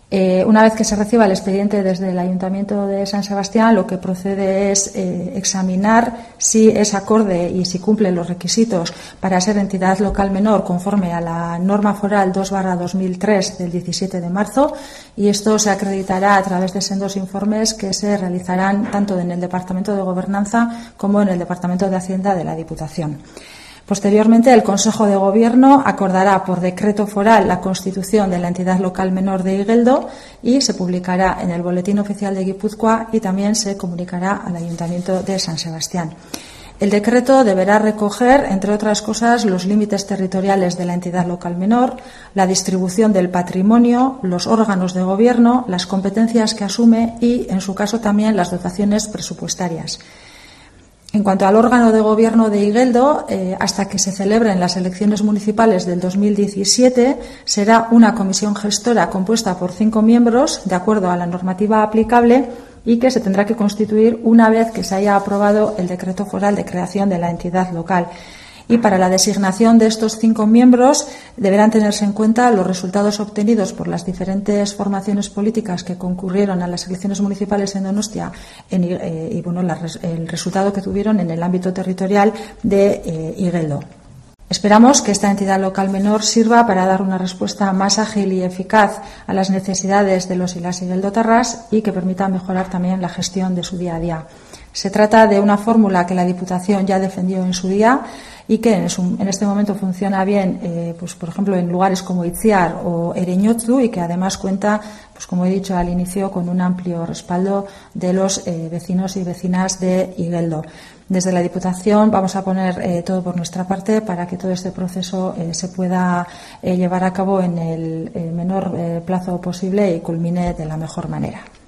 Una vez que se reciba el expediente desde el Ayuntamiento de San Sebastián, lo que procede es examinar si es acorde y si cumple los requisitos para ser entidad local menor conforme a la norma foral 2/2003 del 17 de marzo, y esto se acreditará a través de sendos informes que se realizarán tanto en el Departamento de Gobernanza como en el Departamento de Hacienda de la Diputación. Posteriormente, el Consejo de Gobierno acordará por decreto foral la constitución de la entidad local menor de Igeldo y se publicará en el Boletín Oficial de Guipúzcoa y también se comunicará al Ayuntamiento de San Sebastián. El decreto deberá recoger, entre otras cosas, los límites territoriales de la entidad local menor, la distribución del patrimonio, los órganos de gobierno, las competencias que asume y, en su caso, también las dotaciones presupuestarias. En cuanto al órgano de gobierno de Igeldo, hasta que se celebren las elecciones municipales del 2017, será una comisión gestora compuesta por 5 miembros, de acuerdo a la normativa aplicable, y que se tendrá que constituir una vez que se haya aprobado el decreto foral de creación de la entidad local. Y para la designación de estos 5 miembros deberán tenerse en cuenta los resultados obtenidos por las diferentes formaciones políticas que concurrieron a las elecciones municipales en Donostia el resultado que tuvieron en el ámbito territorial de Igeldo. Esperamos que esta entidad local menor sirva para dar una respuesta más ágil y eficaz a las necesidades de los y las igeldotarras y que permita mejorar también la gestión de su día a día. Se trata de una fórmula que la Diputación ya defendió en su día y que en este momento funciona bien, pues por ejemplo en lugares como Itziar o Ereñotzu, y que además cuenta, pues como he dicho al inicio, con un amplio respaldo de los vecinos y vecinas de Igeldo. Desde la Diputación vamos a poner todo por nuestra parte para que todo este proceso se pueda llevar a cabo en el menor plazo posible y culmine de la mejor manera.